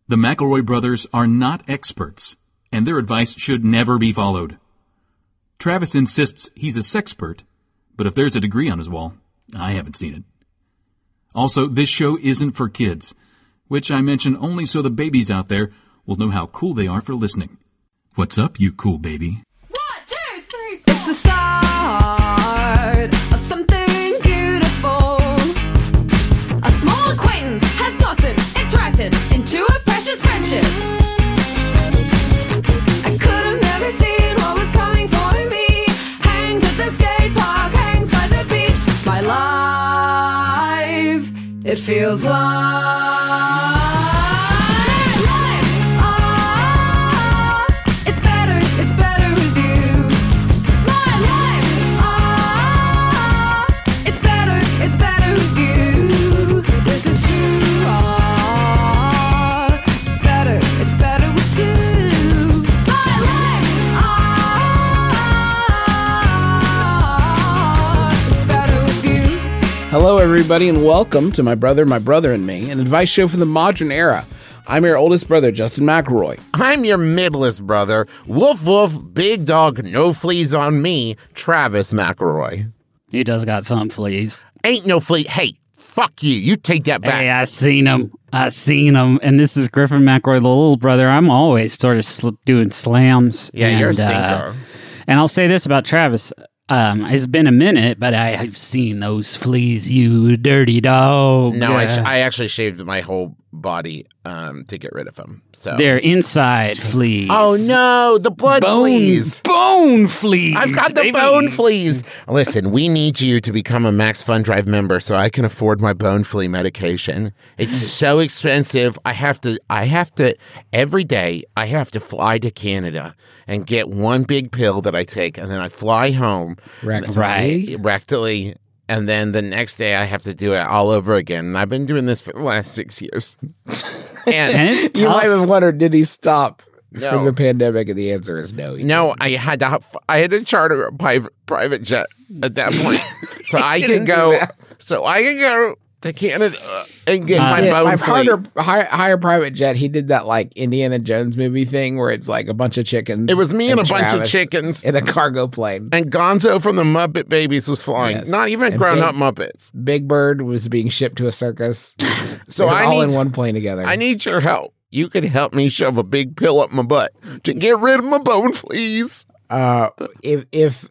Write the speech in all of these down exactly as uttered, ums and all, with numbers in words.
The McElroy brothers are not experts, and their advice should never be followed. Travis insists he's a sexpert, but if there's a degree on his wall, I haven't seen it. Also, this show isn't for kids, which I mention only so the babies out there will know how cool they are for listening. What's up, you cool baby? One, two, three, four. It's the start of something beautiful. A small acquaintance has blossomed, it's ripened into a precious friendship. I could have never seen what was coming for me. Hangs at the skate park, hangs by the beach. My life, it feels like Hello, everybody, and welcome to My Brother, My Brother and Me, an advice show for the modern era. I'm your oldest brother, Justin McElroy. I'm your middlest brother, woof woof, big dog, no fleas on me, Travis McElroy. He does got some fleas. Ain't no flea. Hey, fuck you. You take that back. Hey, I seen him. I seen him. And this is Griffin McElroy, the little brother. I'm always sort of sl- doing slams. Yeah, and, you're a stinker. Uh, and I'll say this about Travis. Um, it's been a minute, but I have seen those fleas, you dirty dog. No, I, sh- Uh, I actually shaved my whole body um, to get rid of them. So They're inside fleas. Oh no, the blood bone, fleas. Bone fleas. I've got the baby. bone fleas. Listen, we need you to become a Max Fun Drive member so I can afford my bone flea medication. It's so expensive. I have to I have to every day I have to fly to Canada and get one big pill that I take, and then I fly home Rectally. Right. rectally, and then the next day I have to do it all over again. And I've been doing this for the last six years. And, And it's You tough. might have wondered, did he stop No. for the pandemic? And the answer is no. he no, I had to I had to charter a private private jet at that point, so I didn't could do go, that. so I could go to Canada and get Uh, my didn't. bone My flea. harder, hire, hire private jet. He did that like Indiana Jones movie thing where it's like a bunch of chickens. It was me and a bunch of Travis chickens. in a cargo plane. And Gonzo from the Muppet Babies was flying. Yes. Not even And grown up Big- Muppets. Big Bird was being shipped to a circus. So They were I all need, in one plane together. I need your help. You could help me shove a big pill up my butt to get rid of my bone fleas. Uh, if if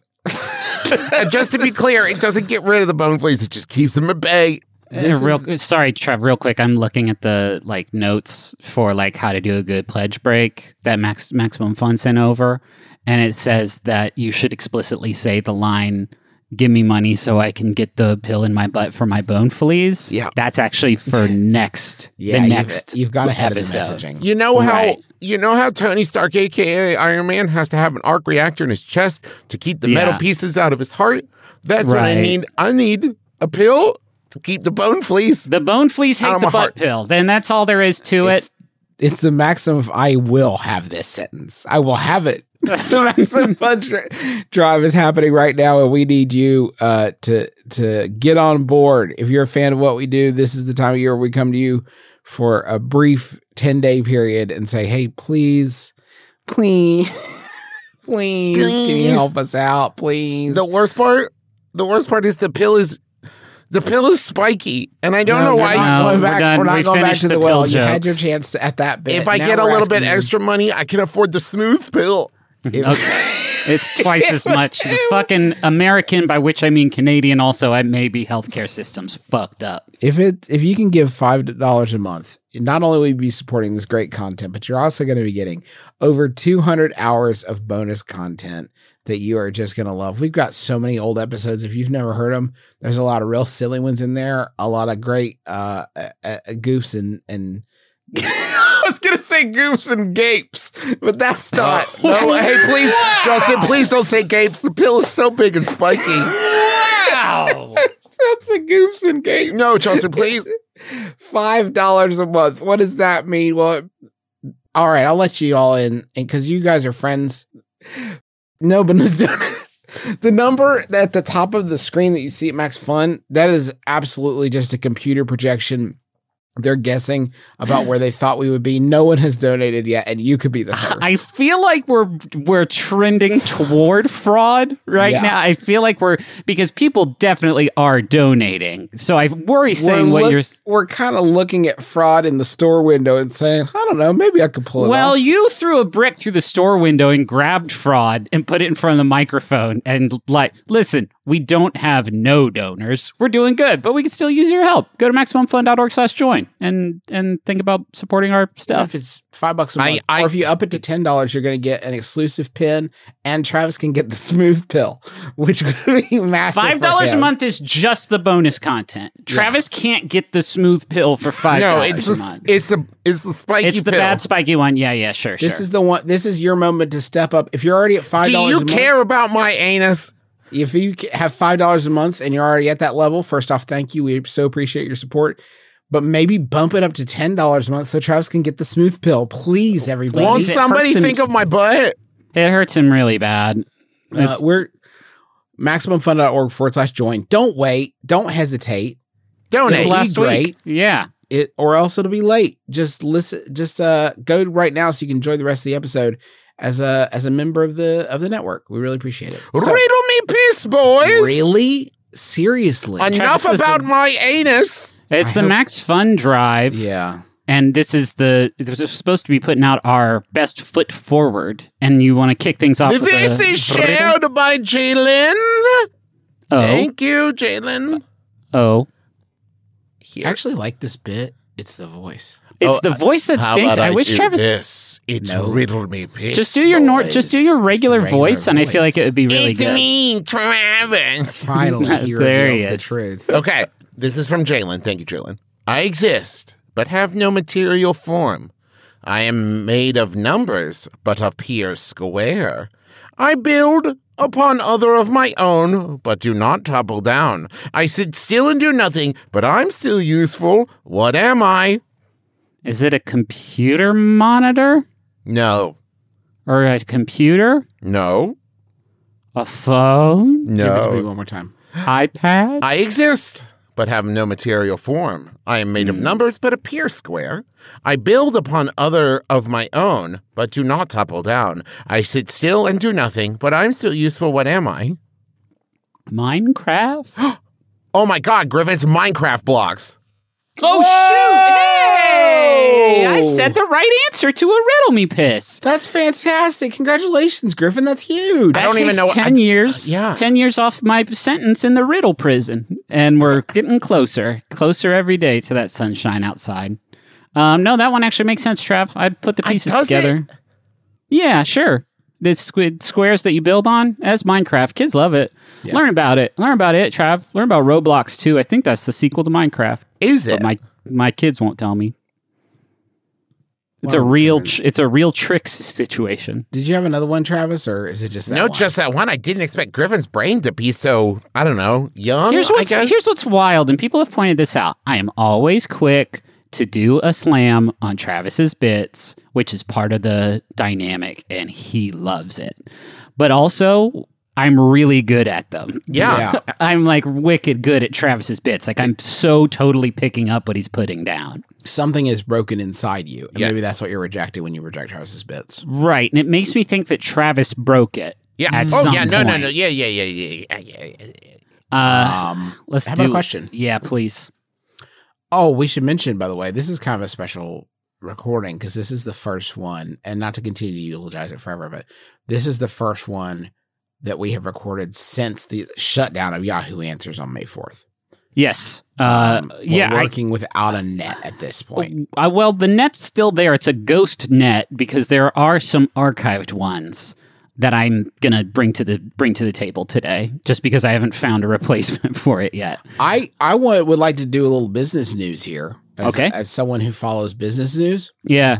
And just to be clear, it doesn't get rid of the bone fleas. It just keeps them at bay. Uh, real sorry, Trev. Real quick, I'm looking at the like notes for like how to do a good pledge break that Max Maximum Fun sent over, and it says that you should explicitly say the line, "Give me money so I can get the pill in my butt for my bone fleas." Yeah. That's actually for next. yeah, the you've- next. you've, got ahead episode. of the messaging. You know how Right. you know how Tony Stark, aka Iron Man, has to have an arc reactor in his chest to keep the metal Yeah. pieces out of his heart? That's what I Right. need. I need a pill to keep the bone fleas. The bone fleas Out hate of the my butt heart. pill. Then that's all there is to It's, it. it's the maximum of I will have this sentence. I will have it. The maximum fun dri- drive is happening right now, and we need you uh, to to get on board. If you're a fan of what we do, this is the time of year where we come to you for a brief ten day period and say, "Hey, please, please, please, can you Please. help us out, please?" The worst part, the worst part is the pill is the pill is spiky, and I don't No, know we're why. not No, going we're back. done. We're not We going back finished to the, the well. pill You had your jokes. chance to, at that bit. If I Now get a we're little bit asking you- extra money, I can afford the smooth pill. Okay. It's twice as much. The fucking American, by which I mean Canadian, also, I maybe healthcare system's fucked up. If it if you can give five dollars a month, not only will you be supporting this great content, but you're also going to be getting over two hundred hours of bonus content that you are just going to love. We've got so many old episodes. If you've never heard them, there's a lot of real silly ones in there. A lot of great uh, uh, uh, goofs and and. I was gonna say goofs and gapes, but that's not. No, hey, please, Justin, please don't say gapes. The pill is so big and spiky. Wow. That's a goofs and gapes. No, Justin, please. Five dollars a month. What does that mean? Well, all right, I'll let you all in, and because you guys are friends. No, but the number at the top of the screen that you see at Max Fun, that is absolutely just a computer projection They're guessing about where they thought we would be. No one has donated yet, and you could be the first. I feel like we're we're trending toward fraud right Yeah. now. I feel like we're because people definitely are donating. So I worry saying we're what look- you're. we're kind of looking at fraud in the store window and saying, I don't know, maybe I could pull it Well, off. you threw a brick through the store window and grabbed fraud and put it in front of the microphone and like, listen, we don't have no donors. We're doing good, but we can still use your help. Go to maximum fun dot org slash join and and think about supporting our stuff. If it's five bucks a I- month, I- or if you up it to ten dollars, you're going to get an exclusive pin, and Travis can get the smooth pill, which would be massive. Five for dollars a him. month is just the bonus content. Travis can't get the smooth pill for five No, dollars it's a the month. it's the it's the spiky It's the pill. bad spiky one. Yeah, yeah, sure, This sure. is the one. This is your moment to step up. If you're already at five Do dollars, you a month, care about my anus? if you ca- have five dollars a month and you're already at that level, first off, thank you. We so appreciate your support. But maybe bump it up to ten dollars a month so Travis can get the smooth pill. Please, everybody. Won't it somebody hurts him- think of my butt? It hurts him really bad. Uh, It's- we're maximumfun.org forward slash join. Don't wait. Don't hesitate. Donate. It's last great. week. Yeah. It or else it'll be late. Just listen. Just uh, go right now so you can enjoy the rest of the episode as a as a member of the of the network. We really appreciate it. So, Riddle me piss, boys. really, seriously, Enough Travis, listen. about my anus. It's I the hope- Max Fun Drive. yeah. And this is the, we're supposed to be putting out our best foot forward. And you want to kick things off with This a is shared by Jalen. Oh. Thank you, Jalen. Oh. I actually like this bit. It's the voice. It's Oh, the voice that How stinks. about I wish do Travis this? It's No. riddle me piss. just do your nor- boys. just do your regular, regular voice, and I feel like it would be really It's good. me, Travis. Finally, he There he reveals the is. truth. Okay, this is from Jalen. Thank you, Jalen. I exist, but have no material form. I am made of numbers, but appear square. I build upon other of my own, but do not topple down. I sit still and do nothing, but I'm still useful. What am I? Is it a computer monitor? No, Or a computer? no, A phone? Give it to me no. one more time. iPad? I exist, but have no material form. I am made of numbers, but appear square. I build upon other of my own, but do not topple down. I sit still and do nothing, but I'm still useful. What am I? Minecraft? Oh my god, Griffin, it's Minecraft blocks. Oh, shoot! Hey! I said the right answer to a riddle me piss. That's fantastic. Congratulations, Griffin. That's huge. That I don't even takes know- ten I- years. yeah. ten years off my sentence in the riddle prison, and we're getting closer, closer every day to that sunshine outside. Um, no, that one actually makes sense, Trav. I put the I- pieces does together. Yeah, sure. The squid squares that you build on, that's Minecraft. Kids love it. Learn about it. Learn about it, Trav. Learn about Roblox too. I think that's the sequel to Minecraft. Is But it? my my kids won't tell me. It's Well, a real tr- it's a real tricks situation. Did you have another one, Travis, or is it just that no, one? just that one. I didn't expect Griffin's brain to be so, I don't know, young, Here's I what's guess. here's what's wild, and people have pointed this out. I am always quick to do a slam on Travis's bits, which is part of the dynamic, and he loves it. But also, I'm really good at them. yeah. Yeah. I'm like wicked good at Travis's bits. Like I'm so totally picking up what he's putting down. Something is broken inside you, and Yes. maybe that's what you're rejecting when you reject Travis's bits. Right, and it makes me think that Travis broke it. Yeah. At oh, some yeah. No, no, point. no. Yeah, yeah, yeah, yeah, yeah, yeah, yeah, yeah. Uh, Um, let's I have do a question. Yeah, please. Oh, we should mention, by the way, this is kind of a special recording because this is the first one, and not to continue to eulogize it forever, but this is the first one that we have recorded since the shutdown of Yahoo Answers on May fourth. Yes. Uh, Um, we're yeah. I- working without a net at this point. Uh, well, the net's still there. It's a ghost net because there are some archived ones that I'm gonna bring to the bring to the table today, just because I haven't found a replacement for it yet. I I want, would like to do a little business news here. As, Okay. As someone who follows business news, Yeah.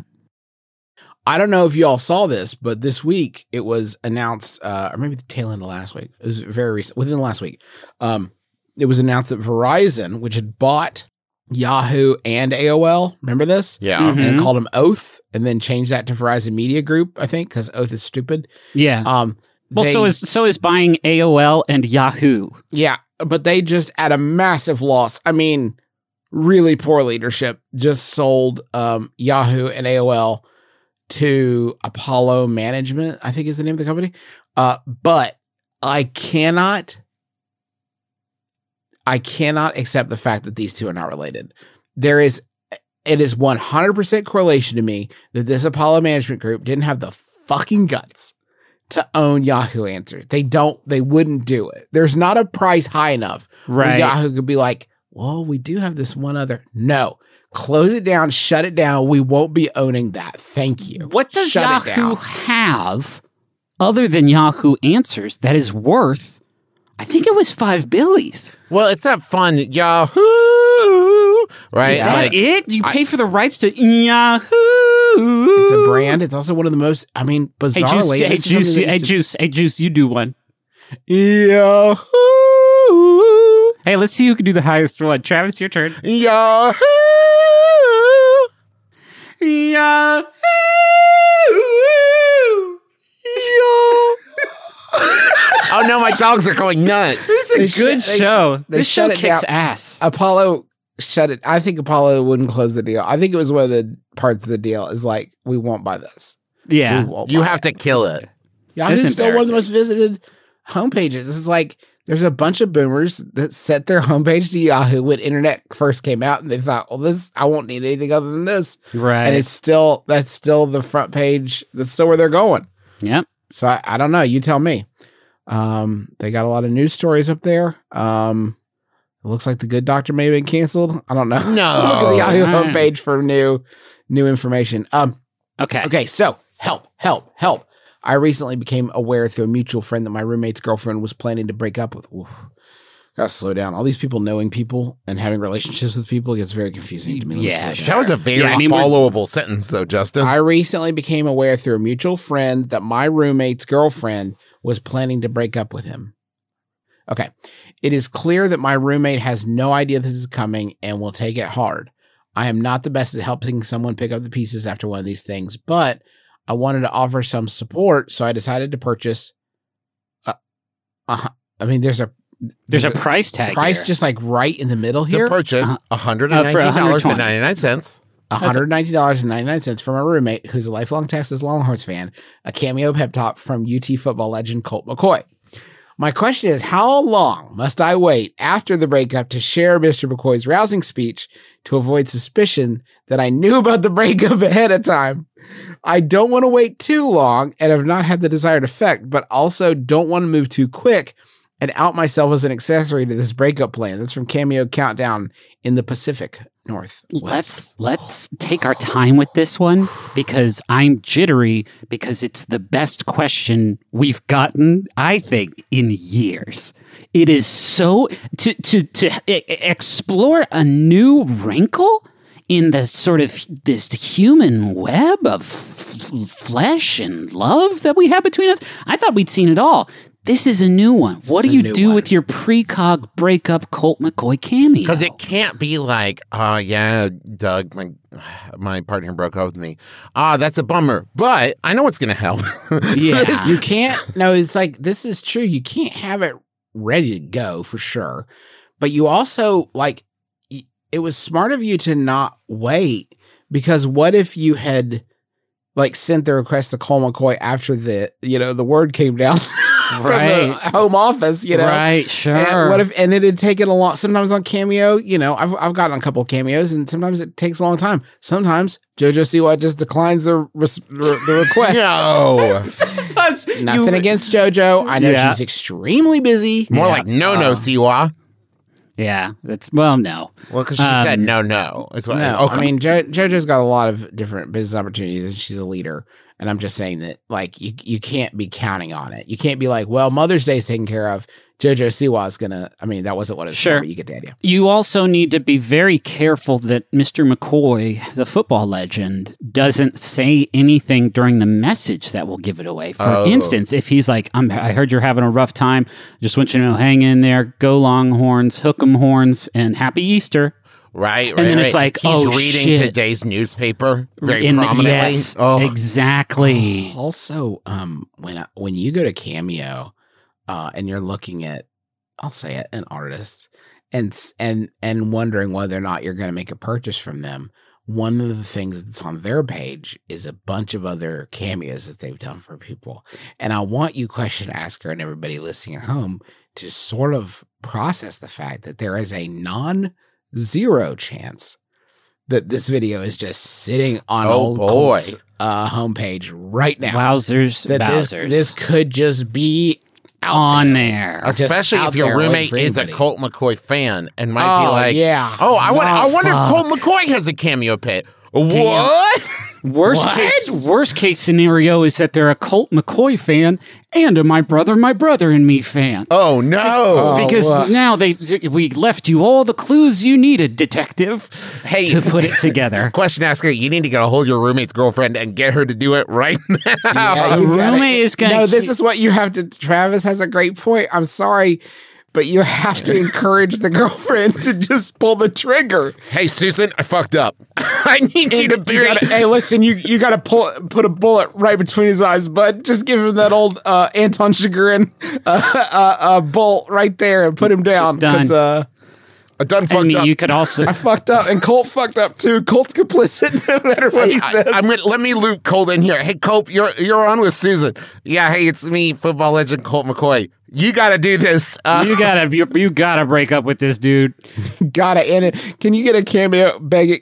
I don't know if you all saw this, but this week it was announced, uh, or maybe the tail end of last week. It was very recent, within the last week. Um, it was announced that Verizon, which had bought Yahoo and A O L, remember this? Yeah. Mhm. And called them Oath, and then changed that to Verizon Media Group, I think, because Oath is stupid. Yeah. Um, well, they- so is so is buying A O L and Yahoo. yeah, but they just at a massive loss. I mean, really poor leadership just sold um, Yahoo and A O L to Apollo Management, I think is the name of the company. Uh, but I cannot, I cannot accept the fact that these two are not related. There is, it is one hundred percent correlation to me that this Apollo Management Group didn't have the fucking guts to own Yahoo Answers. They don't, they wouldn't do it. There's not a price high enough where Right. Yahoo could be like, well, we do have this one other. No, close it down, shut it down. We won't be owning that. Thank you. What does Shut it Yahoo down. have other than Yahoo Answers that is worth? I think it was five billies. Well, it's that fun Yahoo, right? Is that Like, it? You I- pay for the rights to Yahoo. It's a brand. It's also one of the most, I mean, Hey Juice, bizarrely. hey this is Juice, something that hey used to- Juice, hey Juice, you do one. Yahoo. Hey, let's see who can do the highest one. Travis, your turn. Yahoo. Yahoo. Oh no, my dogs are going nuts. This They is a good sh- they sh- show. they This show shut it kicks down. ass. Apollo shut it. I think Apollo wouldn't close the deal. I think it was one of the parts of the deal is like, we won't buy this. Yeah. We won't You buy have it. to kill it. Yahoo's That's still one of the most visited homepages. This is like, there's a bunch of boomers that set their homepage to Yahoo when internet first came out, and they thought, well, this, I won't need anything other than this. Right. And it's still, that's still the front page. That's still where they're going. Yep. So I, I don't know. You tell me. Um, they got a lot of news stories up there. Um, it looks like The Good Doctor may have been canceled. I don't know. No. Look at the Yahoo All right. homepage for new, new information. Um, Okay. okay. So help, help, help. I recently became aware through a mutual friend that my roommate's girlfriend was planning to break up with. Oof. Gotta slow down. All these people knowing people and having relationships with people gets very confusing to me. Let me Yeah, slow sure. down. That was a very Yeah, I mean, we're- followable sentence, though, Justin. I recently became aware through a mutual friend that my roommate's girlfriend was planning to break up with him. Okay. It is clear that my roommate has no idea this is coming and will take it hard. I am not the best at helping someone pick up the pieces after one of these things, but I wanted to offer some support, so I decided to purchase. A, a, I mean, there's a There's a price tag. price here. just like right in the middle to here. purchase Uh, one hundred uh, for nineteen dollars and ninety-nine cents. one hundred nineteen dollars and ninety-nine cents from a roommate who's a lifelong Texas Longhorns fan, a cameo pep talk from U T football legend Colt McCoy. My question is, how long must I wait after the breakup to share Mister McCoy's rousing speech to avoid suspicion that I knew about the breakup ahead of time? I don't want to wait too long and have not had the desired effect, but also don't want to move too quick and out myself as an accessory to this breakup plan. That's from Cameo Countdown in the Pacific Northwest. Let's let's take our time with this one because I'm jittery because it's the best question we've gotten, I think, in years. It is so to to to e- explore a new wrinkle in the sort of this human web of f- flesh and love that we have between us. I thought we'd seen it all. This is a new one. What do a you new do one. with your precog breakup Colt McCoy cameo? Because it can't be like, oh, yeah, Doug, my my partner broke up with me. Ah, that's a bummer. But I know what's going to help. Yeah. You can't. No, it's like this is true. You can't have it ready to go for sure. But you also like y- it was smart of you to not wait because what if you had like sent the request to Cole McCoy after the you know the word came down from the Right. home office, you know. Right, sure. And what if and it had taken a long sometimes on Cameo, you know, I've I've gotten a couple of cameos and sometimes it takes a long time. Sometimes JoJo Siwa just declines the res- the request. No. Sometimes Nothing you- against JoJo. I know Yeah. she's extremely busy. More Yeah. like no, no, Um, Siwa. Yeah, that's well, no. Well, because she um, said no, no. Is what, No, oh, I mean jo- JoJo's got a lot of different business opportunities, and she's a leader. And I'm just saying that, like, you you can't be counting on it. You can't be like, well, Mother's Day is taken care of. JoJo Siwa is gonna. I mean, that wasn't what it was. Sure. For, but you get the idea. You also need to be very careful that Mister McCoy, the football legend, doesn't say anything during the message that will give it away. For Oh. instance, if he's like, I'm, I heard you're having a rough time. Just want you to know, hang in there, go Longhorns, hook 'em horns, and happy Easter. right, right. and then right. it's like, he's oh, reading shit. today's newspaper very In the- prominently. yes, oh, exactly. Also, um, when I, when you go to Cameo, uh, and you're looking at, I'll say it, an artist, and s- and and wondering whether or not you're going to make a purchase from them, one of the things that's on their page is a bunch of other cameos that they've done for people. And I want you, question asker, and everybody listening at home to sort of process the fact that there is a non-zero chance that this video is just sitting on Oh, old boy. Colt's uh, homepage right now. Wowzers, That this, Bowsers. this could just be out on there. there. Just Especially out if your there waiting roommate for is a anybody. Colt McCoy fan and might be Oh, like, yeah. oh, I, wonder, I Oh, wonder if fuck. Colt McCoy has a cameo pit. What? Worst What? case, worst case scenario is that they're a Colt McCoy fan and a My Brother, My Brother and Me fan. Oh, no. Oh, because what? now they we left you all the clues you needed, detective, Hey. to put it together. Question asker, you need to get a hold of your roommate's girlfriend and get her to do it right now. Yeah, you The gotta- roommate is gonna No, this keep- is what you have to. Travis has a great point. I'm sorry, but you have to encourage the girlfriend to just pull the trigger. Hey, Susan, I fucked up. I need you to You bury gotta- hey, listen, you you got to pull put a bullet right between his eyes, bud. Just give him that old uh, Anton Chigurh uh, uh, uh, bolt right there and put him down. done. 'cause, Uh, I done I fucked mean, up. you could also I fucked up, and Colt fucked up too. Colt's complicit, no matter what he I, says. I'm gonna, let me loop Colt in here. Hey, Colt, you're you're on with Susan. Yeah, hey, it's me, football legend Colt McCoy. You got to do this. Uh, you gotta you, you gotta break up with this dude. Gotta end it. Can you get a cameo begging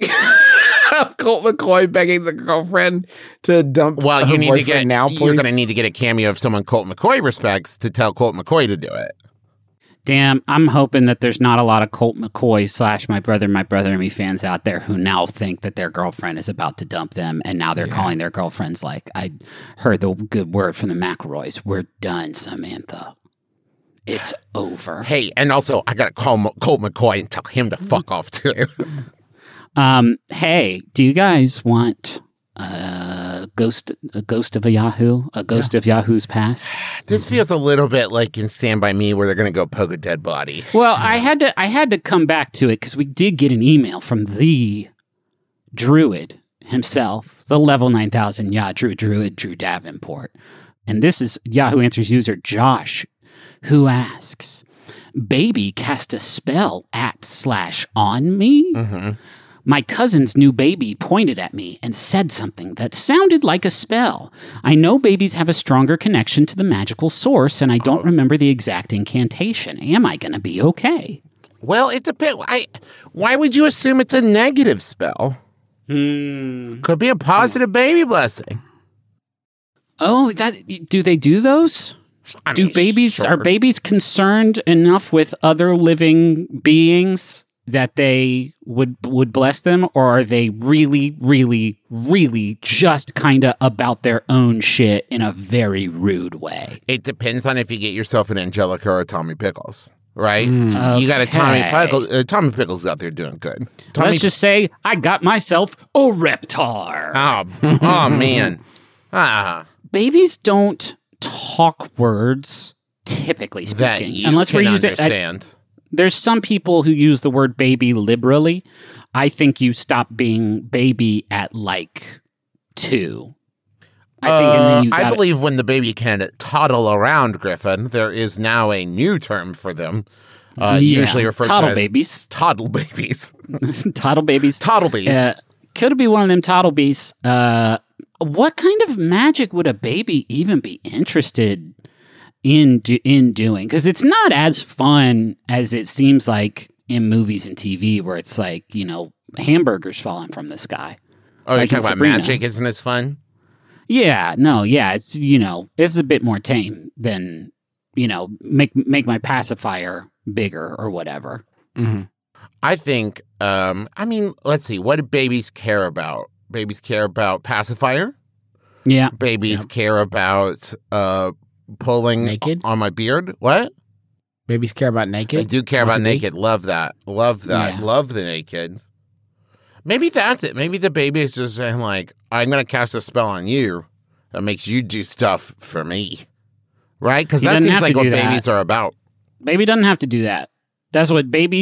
of Colt McCoy begging the girlfriend to dump? well, her you need to boyfriend get now. You're Please. going to need to get a cameo of someone Colt McCoy respects to tell Colt McCoy to do it. Damn, I'm hoping that there's not a lot of Colt McCoy slash My Brother, My Brother and Me fans out there who now think that their girlfriend is about to dump them, and now they're calling their girlfriends like, I heard the good word from the McElroys. We're done, Samantha. It's over. Hey, and also I got to call M- Colt McCoy and tell him to fuck off too. Um, hey, do you guys want a ghost, a ghost of a Yahoo, a ghost of Yahoo's past? This feels a little bit like in Stand By Me, where they're going to go poke a dead body. Well, I had to, I had to come back to it because we did get an email from the Druid himself, the level nine thousand Yah Drew Druid Drew Davenport, and this is Yahoo Answers user Josh, who asks, "Baby cast a spell at slash on me." Mm-hmm. My cousin's new baby pointed at me and said something that sounded like a spell. I know babies have a stronger connection to the magical source, and I don't remember the exact incantation. Am I going to be okay? Well, it depends. I, why would you assume it's a negative spell? Could be a positive baby blessing. Oh, that do they do those? I Do mean, babies sure. are babies concerned enough with other living beings that they would would bless them, or are they really, really, really just kind of about their own shit in a very rude way? It depends on if you get yourself an Angelica or a Tommy Pickles, right? You got a Tommy Okay. Pickles. Uh, Tommy Pickles out there doing good. Tommy, Let's just say I got myself a Reptar. oh, oh man, ah, Babies don't talk words, typically that speaking, you unless can we're using. I- understand. There's some people who use the word baby liberally. I think you stop being baby at like two. I think, and Uh, then you I gotta- believe when the baby can toddle around, Griffin, there is now a new term for them. Uh, Yeah, usually referred toddle to as babies, toddle babies. toddle babies, Toddle babies. Uh, could be one of them toddle bees. Uh, what kind of magic would a baby even be interested in do- in doing? Because it's not as fun as it seems like in movies and T V, where it's like, you know, hamburgers falling from the sky. oh, you're like in talking about Sabrina. magic? Isn't as fun? Yeah, no, yeah, it's, you know, it's a bit more tame than, you know, make make my pacifier bigger or whatever. I think. Um, I mean, let's see. What do babies care about? Babies care about pacifier. Yeah. Babies care about uh, pulling Naked? on my beard. What? Babies care about naked. I do care Want about to be? naked. Love that. Love that. Yeah. Love the naked. Maybe that's it. Maybe the baby is just saying, like, I'm going to cast a spell on you that makes you do stuff for me. Right? Because He that doesn't seems have like to what do that. babies are about. Baby doesn't have to do that. That's what babies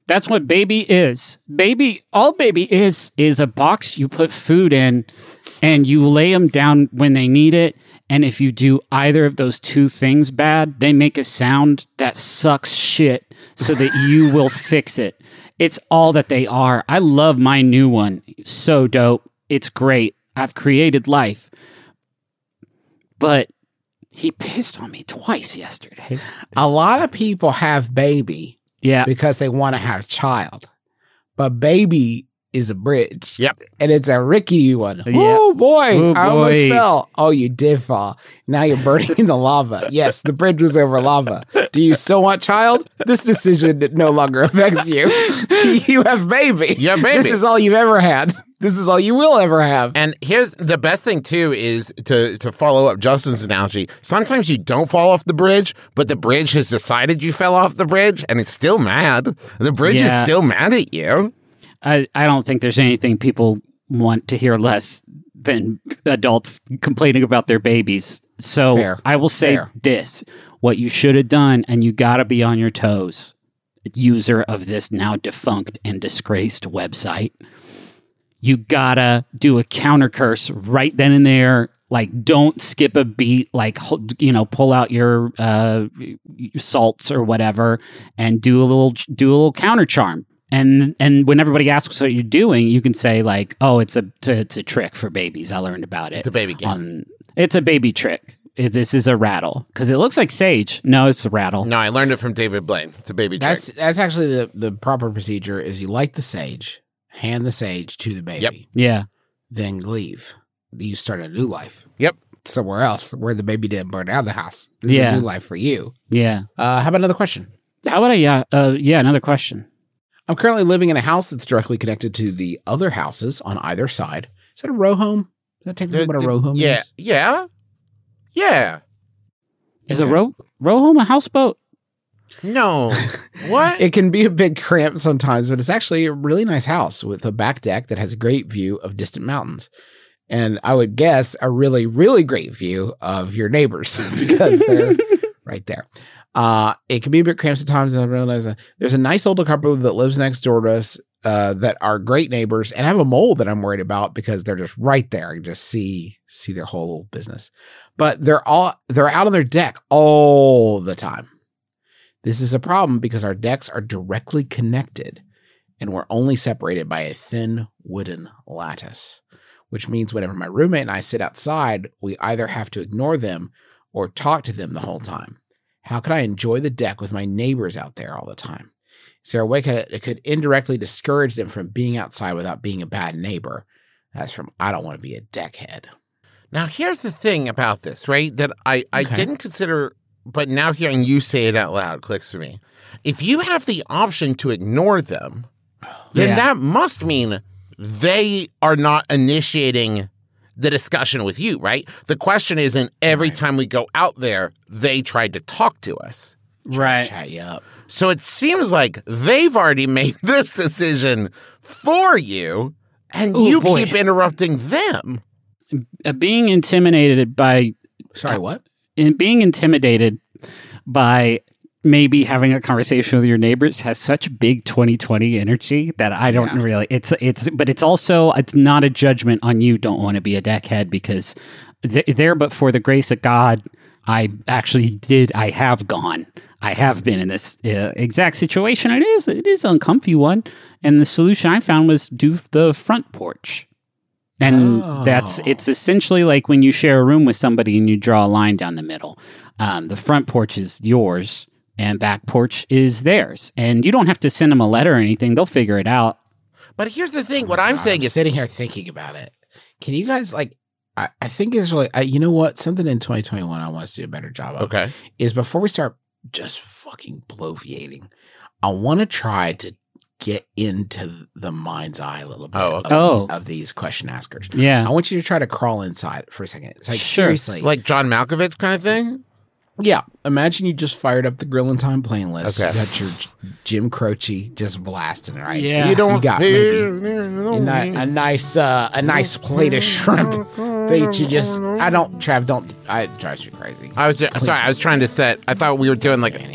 That's what baby is. Baby, all baby is, is a box you put food in and you lay them down when they need it. And if you do either of those two things bad, they make a sound that sucks shit so that you will fix it. It's all that they are. I love my new one. So dope. It's great. I've created life. But he pissed on me twice yesterday. A lot of people have baby Yeah. because they want to have child. But baby is a bridge. Yep. And it's a rickety one. Yeah. Oh, boy. Oh, I almost boy. fell. Oh, you did fall. Now you're burning in the lava. Yes, the bridge was over lava. Do you still want child? This decision no longer affects you. You have baby. You have baby. This is all you've ever had. This is all you will ever have. And here's the best thing too is to to follow up Justin's analogy. Sometimes you don't fall off the bridge, but the bridge has decided you fell off the bridge, and it's still mad. The bridge is Yeah. still mad at you. I, I don't think there's anything people want to hear less than adults complaining about their babies. So Fair. I will say Fair. this, what you should have done, and you got to be on your toes, user of this now defunct and disgraced website. You gotta do a counter curse right then and there. Like, don't skip a beat. Like, ho- you know, pull out your uh, salts or whatever, and do a little do a little counter charm. And and when everybody asks what you're doing, you can say like, "Oh, it's a it's a trick for babies. I learned about it. It's a baby game. On, it's a baby trick. It- this is a rattle because it looks like sage. No, it's a rattle. No, I learned it from David Blaine. It's a baby That's trick. that's actually the, the proper procedure is you light the sage, hand the sage to the baby, Yep. Yeah, then leave. You start a new life Yep. somewhere else where the baby didn't burn down the house. This Yeah. is a new life for you. yeah. Uh, how about another question? How about a yeah? Uh, yeah. Another question. I'm currently living in a house that's directly connected to the other houses on either side. Is that a row home? Is that technically what a row home yeah, is? yeah, yeah. Is a row row home a houseboat? No, what? It can be a bit cramped sometimes, but it's actually a really nice house with a back deck that has a great view of distant mountains. And I would guess a really, really great view of your neighbors because they're right there. Uh, it can be a bit cramped sometimes. And I realize that there's a nice older couple that lives next door to us uh, that are great neighbors, and I have a mole that I'm worried about because they're just right there. I can just see see their whole business. But they're all they're out on their deck all the time. This is a problem because our decks are directly connected and we're only separated by a thin wooden lattice, which means whenever my roommate and I sit outside, we either have to ignore them or talk to them the whole time. How can I enjoy the deck with my neighbors out there all the time? Is there a way that it could indirectly discourage them from being outside without being a bad neighbor? That's from I don't want to be a deckhead. Now, here's the thing about this, right? That I, I Okay. didn't consider, but now hearing you say it out loud clicks to me. If you have the option to ignore them, then Yeah. that must mean they are not initiating the discussion with you, right? The question isn't every time we go out there, they tried to talk to us. Right. Chat you up. So it seems like they've already made this decision for you, and Ooh, you boy. keep interrupting them. Uh, being intimidated by Sorry, what? in being intimidated by maybe having a conversation with your neighbors has such big twenty twenty energy that I don't Yeah. really it's it's but it's also it's not a judgment on you don't want to be a deckhead because th- there but for the grace of God I actually did I have gone I have been in this uh, exact situation. It is it is an uncomfy one, and the solution I found was do the front porch. And Oh. that's it's essentially like when you share a room with somebody and you draw a line down the middle. Um, the front porch is yours and back porch is theirs. And you don't have to send them a letter or anything. They'll figure it out. But here's the thing: what I'm God, saying is, sitting here thinking about it. Can you guys like? I, I think it's really. I, you know what? Something in twenty twenty-one I want us to do a better job of. okay, Is before we start just fucking bloviating, I want to try to get into the mind's eye a little bit Oh, of, okay. Oh. the- of these question askers. Yeah. I want you to try to crawl inside for a second. It's like Sure. seriously, like John Malkovich kind of thing. yeah. Imagine you just fired up the Grill and Time playlist. Okay. You got your J- Jim Croce just blasting, right? Yeah. You don't You got feel maybe near the a, ni- a nice uh, a nice plate of shrimp that you just I don't Trav don't I it drives me crazy. I was just, sorry. I was trying to set. I thought we were doing like Any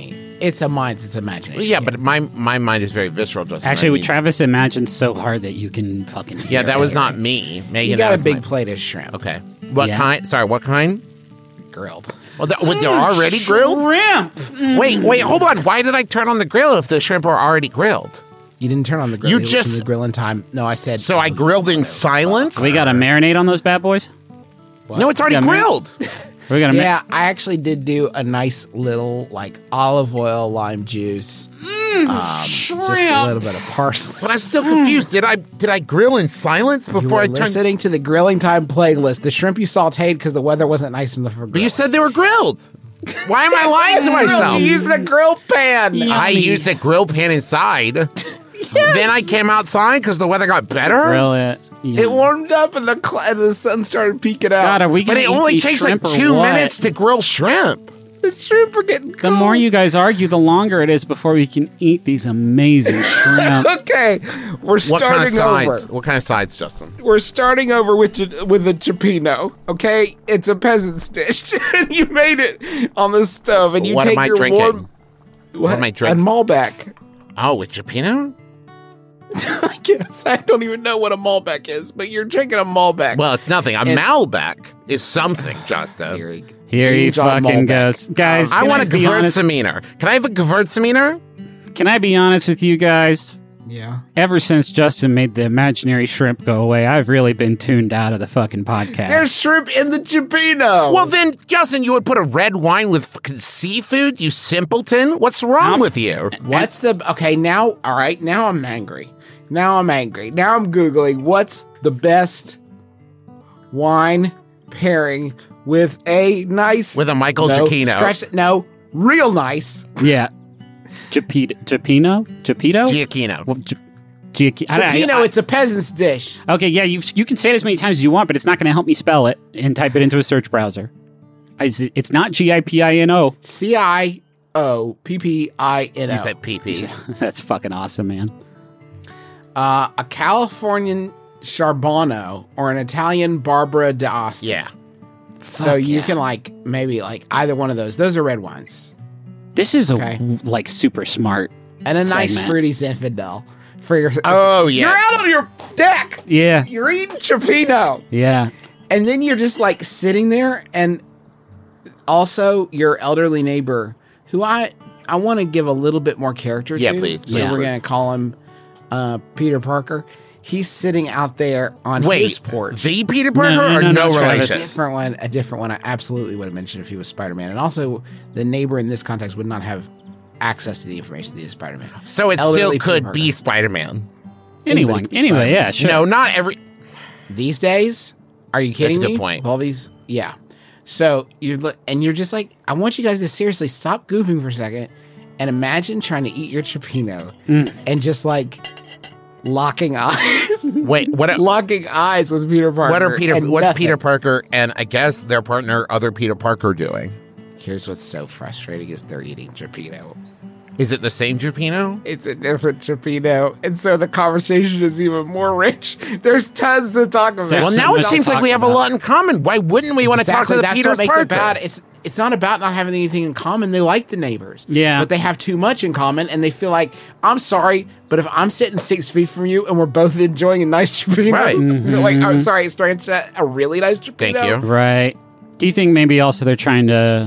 It's a mind. It's imagination. Yeah, but my my mind is very visceral, Justin. Actually, I with mean- Travis imagines so hard that you can fucking. Yeah, hear that it. was not me. Megan, you that got a was big my- plate of shrimp. Okay. What Yeah. kind? Sorry, what kind? Grilled. Well, they're, what, they're already grilled? Shrimp. Wait, wait, hold on. Why did I turn on the grill if the shrimp are already grilled? You didn't turn on the grill. You You just just- the grill in time. No, I said. So I grilled in silence? We got to marinate on those bad boys. No, it's already Yeah, man. grilled. We got to. Yeah, I actually did do a nice little like olive oil, lime juice, um, just a little bit of parsley. But I'm still confused. Did I did I grill in silence You before were I turned? listening to the grilling time playlist. The shrimp you sauteed because the weather wasn't nice enough for grilling. But you said they were grilled. Why am I lying to myself? You used a grill pan. I used a grill pan inside. Then I came outside because the weather got better. grill it. Yeah. It warmed up and the cl- and the sun started peeking out. God, are we But gonna it eat only these takes like shrimp or two what? minutes to grill shrimp. the shrimp are getting The cold. more you guys argue, the longer it is before we can eat these amazing shrimp. Okay, we're What kind of starting sides? over. What kind of sides, Justin? We're starting over with ch- with the cioppino. Okay, it's a peasant's dish. You made it on the stove, and you What take am I your drinking? warm. What, am I drinking? A Malbec. Oh, with cioppino? I guess I don't even know what a Malbec is, but you're drinking a Malbec. Well, it's nothing. A And- Malbec is something, Justin. Here he- Here he John fucking Malbec. goes, guys. I can want a be honest- Gewürztraminer. Can I have a Gewürztraminer? Can I be honest with you guys? Yeah. Ever since Justin made the imaginary shrimp go away, I've really been tuned out of the fucking podcast. There's shrimp in the cioppino. Well, then, Justin, you would put a red wine with fucking seafood, you simpleton? What's wrong Um, with you? what's the okay now? All right, now I'm angry. Now I'm angry. Now I'm googling what's the best wine pairing with a nice With a Michael no, Giacchino. Scratch it. No, real nice. yeah. Japito? Japino? Japito? Giacchino. Well, Gi- Giacchi- I- I- Cioppino, I- it's a peasant's dish. Okay, yeah, you you can say it as many times as you want, but it's not going to help me spell it and type it into a search browser. It's, it's not G I P I N O. C I O P P I N O. You said P P. That's fucking awesome, man. Uh, a Californian Charbonneau or an Italian Barbara d'Asti. Yeah. So you yeah. can like maybe like either one of those. Those are red wines. This is a Okay. like super smart. And a nice segment. fruity Zinfandel for your. Oh, yeah. You're out on your deck. Yeah, You're eating Cioppino. yeah. And then you're just like sitting there, and also your elderly neighbor, who I I want to give a little bit more character Yeah, to. please, So please, we're please. gonna call him uh, Peter Parker. He's sitting out there on Wait, his porch. the Peter Parker no, or no, no, no, Travis. relation? different one, a different one. I absolutely would have mentioned if he was Spider Man, and also the neighbor in this context would not have access to the information that is Spider Man. So it Elderly still could Peter be Spider Man. Anyone, Anybody can anyway, spell it. yeah, sure. No, not every. These days, are you kidding That's a me? good point. With all these, yeah. So you look, and you're just like, I want you guys to seriously stop goofing for a second, and imagine trying to eat your cioppino Mm. and just like locking eyes, Wait, what? locking eyes with Peter Parker. What are Peter? and What's nothing. Peter Parker and I guess their partner, other Peter Parker, doing? Here's what's so frustrating: is they're eating cioppino. Is it the same Giacchino? It's a different cioppino, and so the conversation is even more rich. There's tons to talk about. There's Well, so now it much to seems like talk we have a about. lot in common. Why wouldn't we want to talk to Exactly, the that's Peter what makes Parker? it bad. It's it's not about not having anything in common. They like the neighbors, Yeah. but they have too much in common, and they feel like I'm sorry, but if I'm sitting six feet from you and we're both enjoying a nice cioppino, Right. they're like, oh, sorry, it's trying to a really nice cioppino. Thank you. Right. Do you think maybe also they're trying to,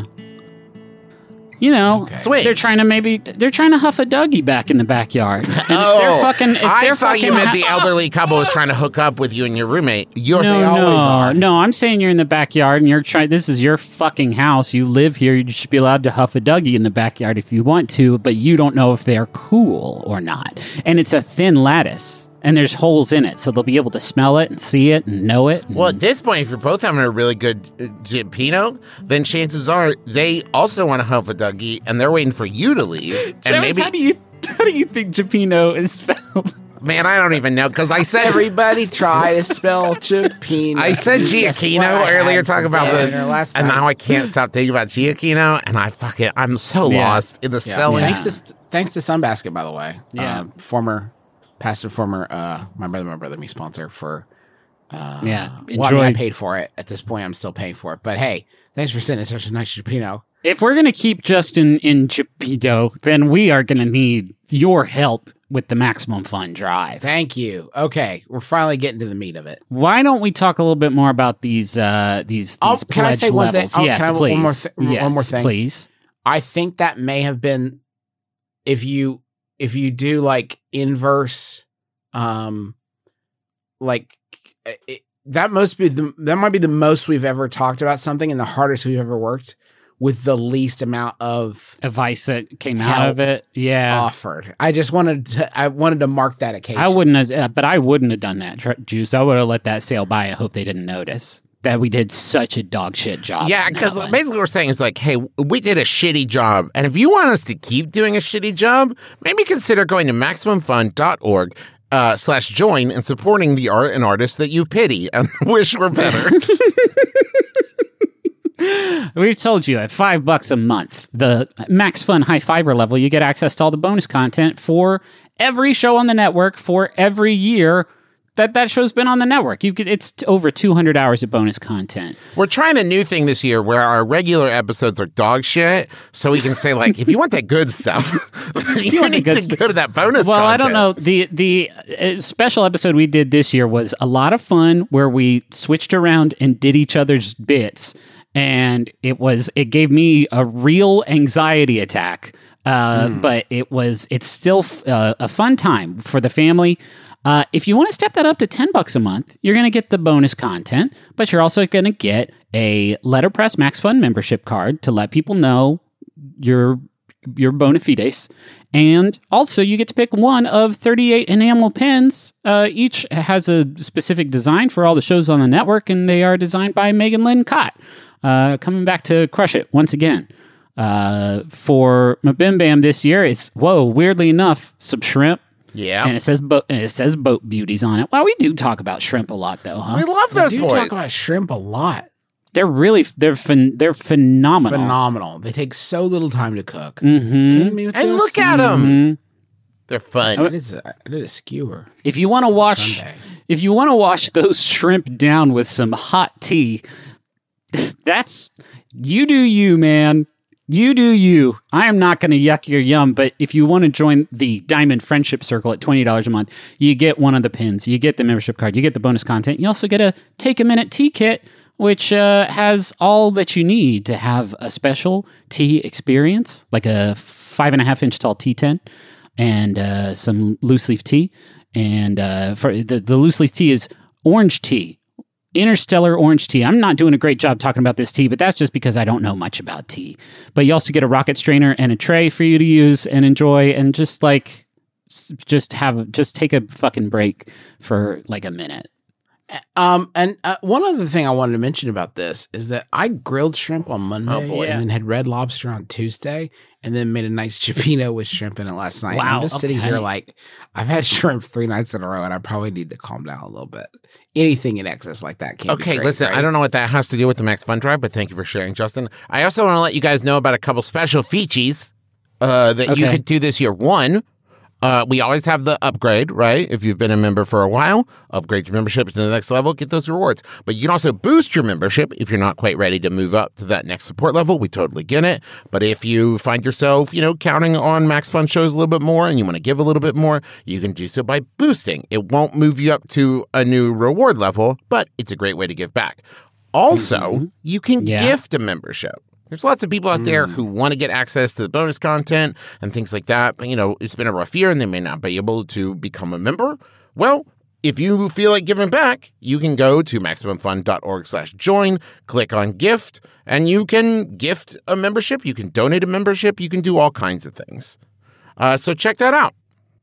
you know, Swing. they're trying to maybe they're trying to huff a Dougie back in the backyard. And it's their fucking. It's Oh, I their thought fucking you meant ha- the elderly couple was trying to hook up with you and your roommate. You're No, They always no, are. no. I'm saying you're in the backyard and you're trying. This is your fucking house. You live here. You should be allowed to huff a Dougie in the backyard if you want to, but you don't know if they're cool or not. And it's a thin lattice, and there's holes in it, so they'll be able to smell it and see it and know it. and- Well, at this point, if you're both having a really good uh, Giacchino, then chances are they also want to huff a Dougie, and they're waiting for you to leave. And Travis, maybe, how do you how do you think Japino is spelled? man, I don't even know because I said Everybody try to spell cioppino. I said Guess what Giacchino I earlier, had talking for about the, dinner last and night? now I can't stop thinking about Giacchino, and I fucking, I'm so Yeah. lost in the Yeah. spelling. Thanks to thanks to Sunbasket, by the way. Yeah. Uh, former, past and former, uh, my brother, my brother, me sponsor for. Yeah, Well, I, mean, I enjoy. paid for it. At this point, I'm still paying for it. But hey, thanks for sending such a nice cioppino. If we're going to keep Justin in Geppetto, then we are going to need your help with the Maximum Fun Drive. Thank you. Okay, we're finally getting to the meat of it. Why don't we talk a little bit more about these uh, these, Oh, these can I pledge say one thing? levels? Oh, yes, can I have please. one more thi- one yes, more thing? please. I think that may have been if you if you do like inverse, um, like it, that must be the that might be the most we've ever talked about something and the hardest we've ever worked with the least amount of Advice that came out Help of it. Yeah. offered. I just wanted to I wanted to mark that occasion. I wouldn't have, uh, but I wouldn't have done that, Tr- Juice. I would have let that sail by. I hope they didn't notice that we did such a dog shit job. Yeah, on that because one. basically what we're saying is like, hey, we did a shitty job. And if you want us to keep doing a shitty job, maybe consider going to maximum fun dot org uh, slash join and supporting the art and artists that you pity and wish were better. We've told you at five bucks a month, the Max Fun High Fiver level, you get access to all the bonus content for every show on the network for every year that that show's been on the network. You get it's over two hundred hours of bonus content. We're trying a new thing this year where our regular episodes are dog shit. So we can say, like, if you want that good stuff, you, want the need good to st- go to that bonus Well, I don't content. know. The the uh, special episode we did this year was a lot of fun where we switched around and did each other's bits. And it was it gave me a real anxiety attack. Uh, Hmm. But it was it's still f- uh, a fun time for the family. Uh, if you want to step that up to ten bucks a month, you're going to get the bonus content, but you're also going to get a Letterpress Max Fun membership card to let people know your your bona fides. And also, you get to pick one of thirty-eight enamel pins. Uh, each has a specific design for all the shows on the network, and they are designed by Megan Lynn Cott. Uh, coming back to crush it once again. Uh, for Mabim Bam this year, it's, whoa, weirdly enough, some shrimp. Yeah. And it says, bo- and it says boat beauties on it. Well, we do talk about shrimp a lot, though, huh? we love We those do boys. talk about shrimp a lot. They're really, they're phen- they're phenomenal. Phenomenal. They take so little time to cook. Mm-hmm. Kidding me with and this? look at them. Mhm. They're fun. I did a, I did a skewer If you want to wash, Sunday. if you want to wash those shrimp down with some hot tea, that's you do you, man. You do you. I am not going to yuck your yum, but if you want to join the Diamond Friendship Circle at twenty dollars a month, you get one of the pins, you get the membership card, you get the bonus content. You also get a Take a Minute tea kit, which uh, has all that you need to have a special tea experience, like a five and a half inch tall tea tent and uh, some loose leaf tea. And uh, for the, the loose leaf tea is orange tea. Interstellar orange tea. I'm not doing a great job talking about this tea, but that's just because I don't know much about tea. But you also get a rocket strainer and a tray for you to use and enjoy, and just like, s- just have, just take a fucking break for like a minute. Um, and uh, one other thing I wanted to mention about this is that I grilled shrimp on Monday Oh, boy. and then had red lobster on Tuesday and then made a nice cipino with shrimp in it last night. And Wow, I'm just sitting okay. here like, I've had shrimp three nights in a row and I probably need to calm down a little bit. Anything in excess like that can't be Okay, great, listen, right? I don't know what that has to do with the Max Fun Drive, but thank you for sharing, Justin. I also want to let you guys know about a couple special features uh, that you Okay. could do this year. One, uh, we always have the upgrade, right? If you've been a member for a while, upgrade your membership to the next level, get those rewards. But you can also boost your membership if you're not quite ready to move up to that next support level. We totally get it. But if you find yourself, you know, counting on Max Fun shows a little bit more and you want to give a little bit more, you can do so by boosting. It won't move you up to a new reward level, but it's a great way to give back. Also, you can Yeah. gift a membership. There's lots of people out there who want to get access to the bonus content and things like that, but you know, it's been a rough year and they may not be able to become a member. Well, if you feel like giving back, you can go to maximum fun dot org slash join, click on gift, and you can gift a membership, you can donate a membership, you can do all kinds of things. Uh, so check that out.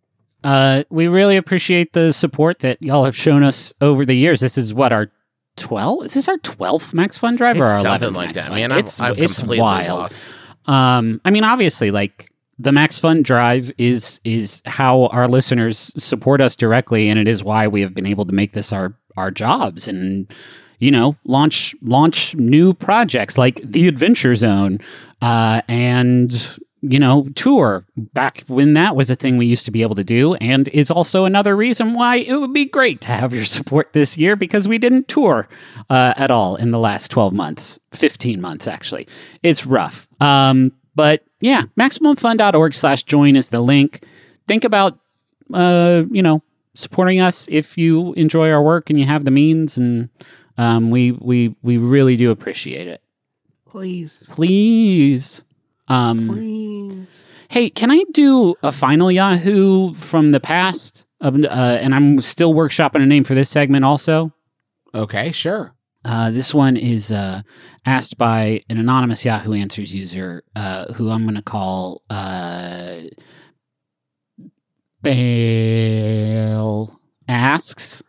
Uh, we really appreciate the support that y'all have shown us over the years. This is what, our twelfth? Is this our twelfth Max Fun Drive or our It's eleventh something like Max that, Fun? man. I've, It's, I've it's completely wild. lost. Um, I mean, obviously, like the Max Fun Drive is is how our listeners support us directly, and it is why we have been able to make this our our jobs and you know launch launch new projects like the Adventure Zone uh, and you know, tour back when that was a thing we used to be able to do. And is also another reason why it would be great to have your support this year, because we didn't tour uh, at all in the last twelve months, fifteen months, actually. It's rough. Um, but yeah, MaximumFun.org slash join is the link. Think about, uh, you know, supporting us if you enjoy our work and you have the means. And um, we, we, we really do appreciate it. Please. Please. Um, Please. Hey, can I do a final Yahoo from the past? Uh, and I'm still workshopping a name for this segment also. Okay, sure. Uh, this one is uh, asked by an anonymous Yahoo Answers user uh, who I'm going to call uh, Bale Asks.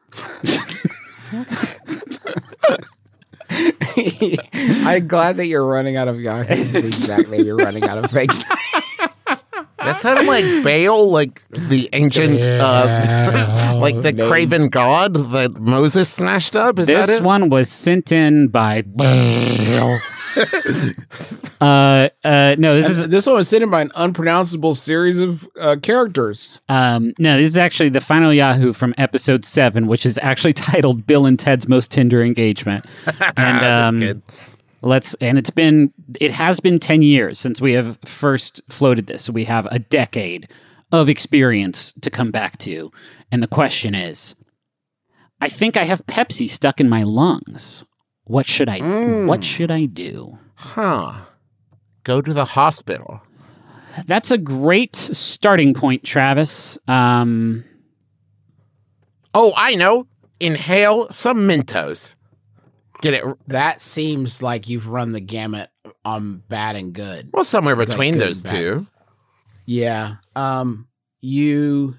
I'm glad that you're running out of Yahoo. The exact name you're running out of fake. That sounded like Baal, like the ancient, uh, like the name. craven god that Moses snatched up. Is This that it? one was sent in by Bale. uh, uh, no, this is This one was sent in by an unpronounceable series of uh, characters. Um, no, this is actually the final Yahoo from episode seven, which is actually titled Bill and Ted's Most Tender Engagement. And um, good. let's and it's been it has been ten years since we have first floated this. So we have a decade of experience to come back to. And the question is, I think I have Pepsi stuck in my lungs. What should I Mm. what should I do? Huh. Go to the hospital. That's a great starting point, Travis. Um Oh, I know. Inhale some Mentos. Get it? That seems like you've run the gamut on bad and good. Well, somewhere between good those and bad. two. Yeah. Um. You.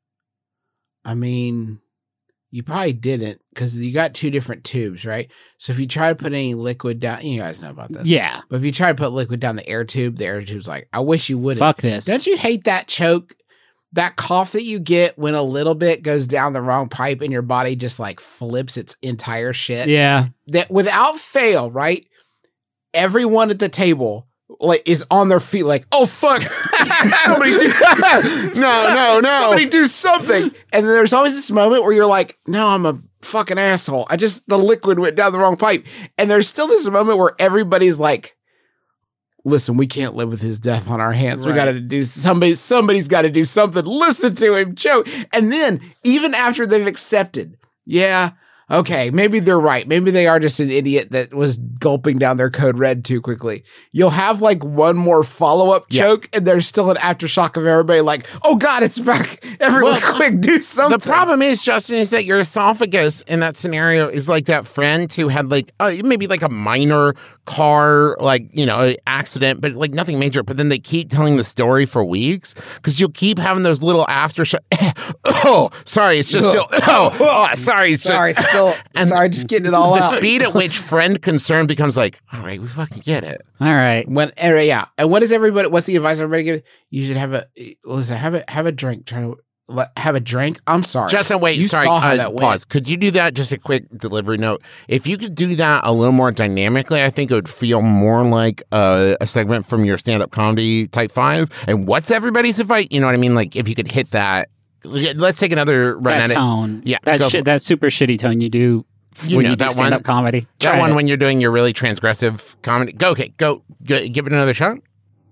I mean, you probably didn't because you got two different tubes, right? So if you try to put any liquid down, you guys know about this. yeah. But if you try to put liquid down the air tube, the air tube's like, I wish you wouldn't. Fuck this. Don't you hate that choke? That cough that you get when a little bit goes down the wrong pipe and your body just like flips its entire shit. Yeah. That without fail, right? Everyone at the table like is on their feet, like, oh fuck, somebody do No, no, no. somebody do something. And then there's always this moment where you're like, no, I'm a fucking asshole. I just the liquid went down the wrong pipe. And there's still this moment where everybody's like, listen, we can't live with his death on our hands. We Right. got to do somebody. Somebody's got to do something. Listen to him choke. And then even after they've accepted, yeah, okay, maybe they're right. Maybe they are just an idiot that was gulping down their code red too quickly. You'll have like one more follow up Yeah. choke, and there's still an aftershock of everybody like, oh God, it's back. Everyone, Well, quick, do something. The problem is, Justin, is that your esophagus in that scenario is like that friend who had like uh, maybe like a minor car, like, you know, accident, but like nothing major. But then they keep telling the story for weeks because you'll keep having those little aftershock. Oh, sorry, it's just still. Oh, oh sorry, it's Sorry, just, still, And sorry, just getting it all the out. speed at which friend concern becomes like, all right, we fucking get it. All right. When uh, yeah, and what is everybody? What's the advice everybody gives? You should have a listen. Have a have a drink. Try to let- have a drink. I'm sorry, Justin, wait, You sorry, saw how uh, that went. pause. Could you do that? Just a quick delivery note. If you could do that a little more dynamically, I think it would feel more like uh, a segment from your stand-up comedy type five. And what's everybody's advice? You know what I mean? Like if you could hit that. Let's take another run That at it. tone. Yeah, That go shit, for it. that super shitty tone you do You when know you do that stand up one? comedy. That Try one it. when you're doing your really transgressive comedy. Go, okay, go, go give it another shot.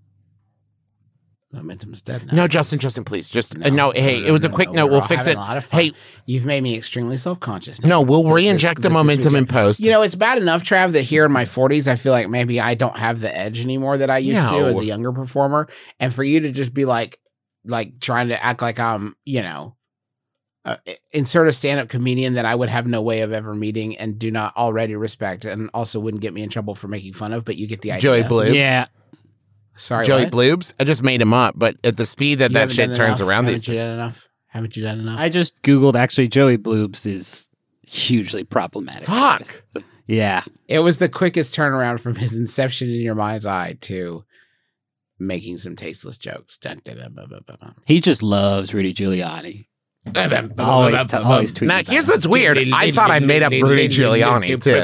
Momentum's dead now. No, Justin, Justin, please, just no. no hey, it was a quick no, note. we're We'll all fix having it. A lot of fun. Hey, You've made me extremely self-conscious. no, we'll This- re-inject this- the this momentum in music- post. You know, it's bad enough, Trav, that here in my forties, I feel like maybe I don't have the edge anymore that I used No. to as a younger performer. And for you to just be like, like trying to act like I'm, you know, uh, insert a stand-up comedian that I would have no way of ever meeting and do not already respect, and also wouldn't get me in trouble for making fun of. But you get the idea. Joey Bloobs. Yeah. Sorry, Joey what? Bloobs. I just made him up, but at the speed that You that haven't shit done turns enough? around Haven't these you days. done enough? Haven't you done enough? I just Googled actually Joey Bloobs is hugely problematic. Fuck. Yeah. It was the quickest turnaround from his inception in your mind's eye to making some tasteless jokes. Dun, dun, dun, blah, blah, blah, blah. He just loves Rudy Giuliani. Always, t- always tweet. Now, about here's it. what's weird. I thought I made up Rudy Giuliani, too.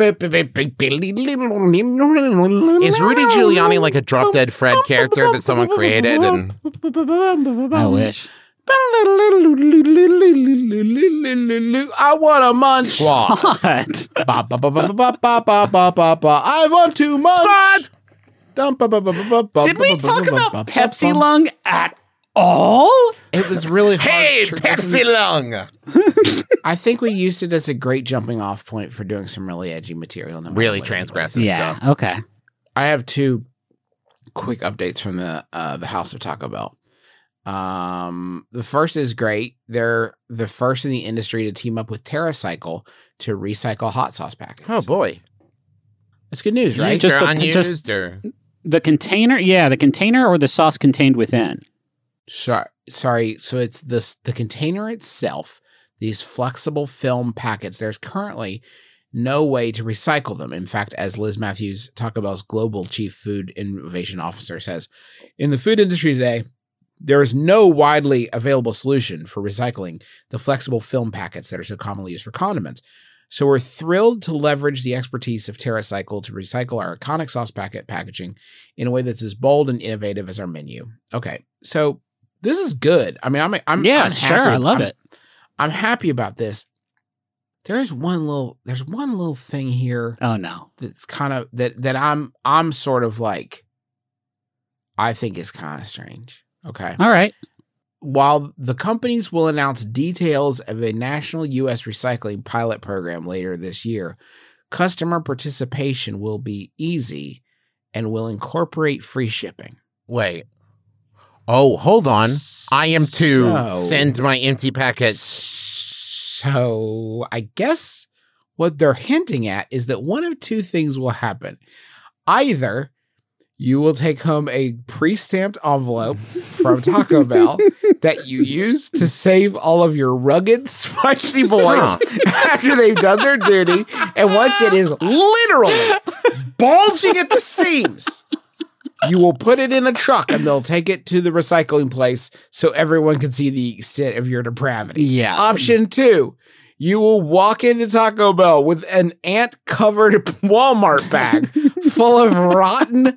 Is Rudy Giuliani like a Drop Dead Fred character that someone created? And I wish. I want a munch. Squad. What? Ba, ba, ba, ba, ba, ba, ba, ba, ba, ba. I want to munch. Squad! Dum, ba, ba, ba, ba, ba, Did we ba, talk ba, ba, about ba, ba, Pepsi ba. Lung at all? It was really hard. Hey, to- Pepsi Lung! I think we used it as a great jumping off point for doing some really edgy material. No matter Really what anybody- transgressive Yeah. stuff. Okay. I have two quick updates from the uh, the House of Taco Bell. Um, the first is great. They're the first in the industry to team up with TerraCycle to recycle hot sauce packets. Oh, boy. That's good news, right? Used Just or the- unused just- or... The container, yeah, the container or the sauce contained within. Sorry, sorry. So it's this the container itself. These flexible film packets. There's currently no way to recycle them. In fact, as Liz Matthews, Taco Bell's global chief food innovation officer, says, in the food industry today, there is no widely available solution for recycling the flexible film packets that are so commonly used for condiments. So we're thrilled to leverage the expertise of TerraCycle to recycle our iconic sauce packet packaging in a way that's as bold and innovative as our menu. Okay, so this is good. I mean, I'm I'm Yeah, I'm sure. happy- I love I'm- it. I'm happy about this. There's one little there's one little thing here Oh, no. that's kind of that that I'm I'm sort of like I think is kind of strange. Okay. All right. While the companies will announce details of a national U S recycling pilot program later this year, customer participation will be easy and will incorporate free shipping. Wait. Oh, hold on. I am to So- send my empty packets. So I guess what they're hinting at is that one of two things will happen. Either you will take home a pre-stamped envelope from Taco Bell that you use to save all of your rugged, spicy boys Huh. after they've done their duty. And once it is literally bulging at the seams, you will put it in a truck and they'll take it to the recycling place so everyone can see the extent of your depravity. Yeah. Option two, you will walk into Taco Bell with an ant-covered Walmart bag full of rotten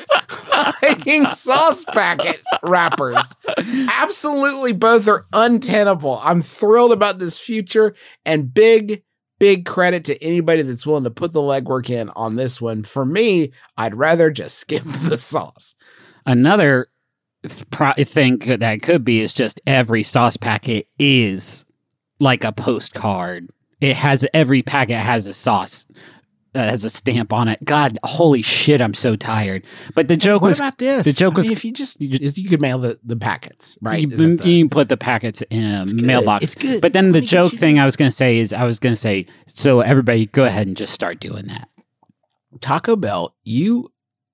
fucking sauce packet wrappers. Absolutely both are untenable. I'm thrilled about this future and big, big credit to anybody that's willing to put the legwork in on this one. For me, I'd rather just skip the sauce. Another th- pro- thing could, that could be is just every sauce packet is like a postcard. It has every packet has a sauce, uh, has a stamp on it. God, holy shit! I'm so tired. But the joke What was about this? the joke I was mean, if you just you you, you could mail the, the packets, right? You, Is that the- you can put the packets in a good. mailbox. It's good. But then Let the me get joke you thing I this. was going to say is I was going to say, so everybody go ahead and just start doing that. Taco Bell, you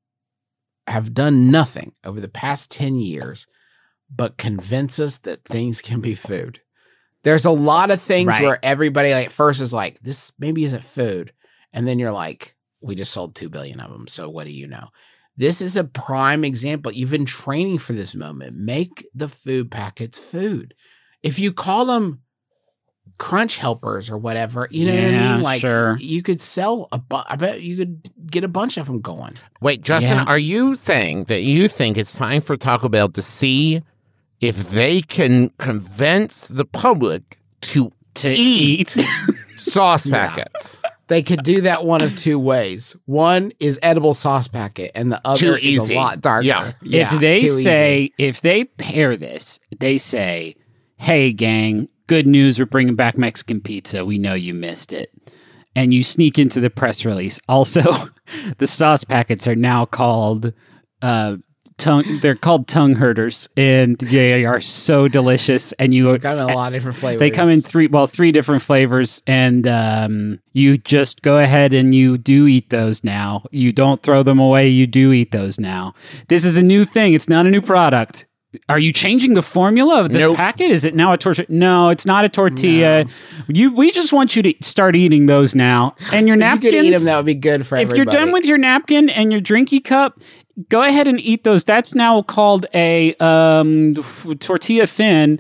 have done nothing over the past ten years but convince us that things can be food. There's a lot of things Right. where everybody like at first is like, this maybe isn't food. And then you're like, we just sold two billion of them. So what do you know? This is a prime example. You've been training for this moment. Make the food packets food. If you call them crunch helpers or whatever, you know what I Yeah, mean? Like sure. you could sell a bu- I bet you could get a bunch of them going. Wait, Justin, Yeah. are you saying that you think it's time for Taco Bell to see if they can convince the public to To eat, eat. sauce packets? They could do that one of two ways. One is edible sauce packet, and the other Too is easy. a lot darker. Yeah. if they too say, easy. if they pair this, they say, hey, gang, good news, we're bringing back Mexican pizza. We know you missed it. And you sneak into the press release. Also, the sauce packets are now called uh, tongue. They're called tongue herders, and they are so delicious. And you They come in a lot of different flavors. They come in three, well, three different flavors, and um, you just go ahead and you do eat those now. You don't throw them away. You do eat those now. This is a new thing. It's not a new product. Are you changing the formula of the Nope. packet? Is it now a tortilla? No, it's not a tortilla. You, we just want you to start eating those now. And your If you napkins. could eat them, that would be good for if everybody. you're done with your napkin and your drinky cup, go ahead and eat those. That's now called a um, f- tortilla fin.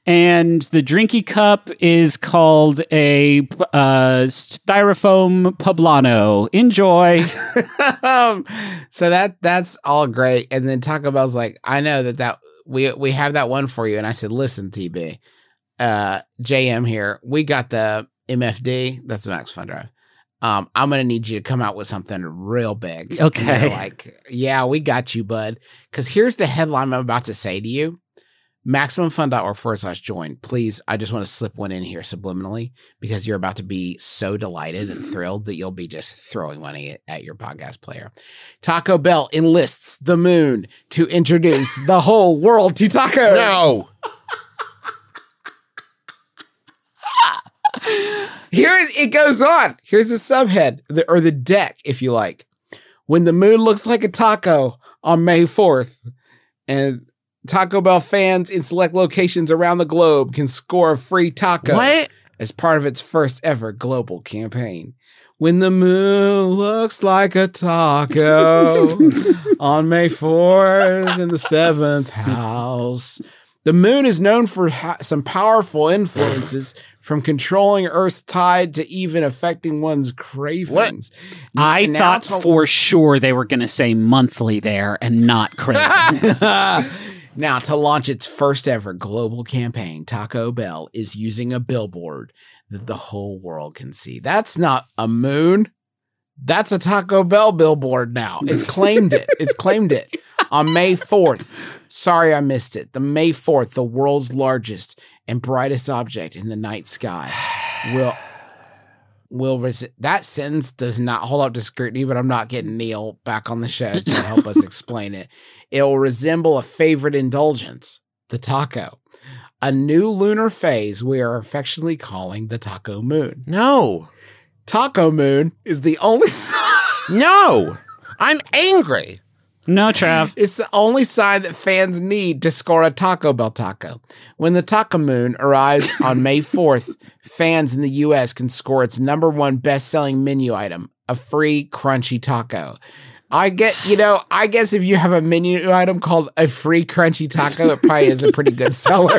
And the drinky cup is called a uh, styrofoam poblano. Enjoy. um, so that that's all great. And then Taco Bell's like, I know that that we we have that one for you. And I said, listen, T B, uh, J M here. We got the M F D. That's the Max Fun Drive. Um, I'm gonna need you to come out with something real big. Okay. And they're like, yeah, we got you, bud. Because here's the headline I'm about to say to you. MaximumFun.org forward slash join. Please, I just want to slip one in here subliminally because you're about to be so delighted and thrilled that you'll be just throwing money at, at your podcast player. Taco Bell enlists the moon to introduce the whole world to tacos. No. Here it goes on. Here's the subhead, the, or the deck, if you like. When the moon looks like a taco on May fourth, and Taco Bell fans in select locations around the globe can score a free taco What? as part of its first ever global campaign. When the moon looks like a taco on May fourth in the seventh house. The moon is known for ha- some powerful influences, from controlling Earth's tide to even affecting one's cravings. I Now thought to- for sure they were going to say monthly there and not cravings. Now, to launch its first ever global campaign, Taco Bell is using a billboard that the whole world can see. That's not a moon. That's a Taco Bell billboard now. It's claimed it. It's claimed it. On May fourth, sorry I missed it, the May fourth, the world's largest and brightest object in the night sky will... will res- that sentence does not hold up to scrutiny, but I'm not getting Neil back on the show to help us explain it. It will resemble a favorite indulgence, the taco, a new lunar phase we are affectionately calling the Taco Moon. No. Taco Moon is the only No. I'm angry. No, Trav. It's the only sign that fans need to score a Taco Bell taco. When the Taco Moon arrives on May fourth, fans in the U S can score its number one best-selling menu item, a free crunchy taco. I get, you know, I guess if you have a menu item called a free crunchy taco, it probably is a pretty good seller.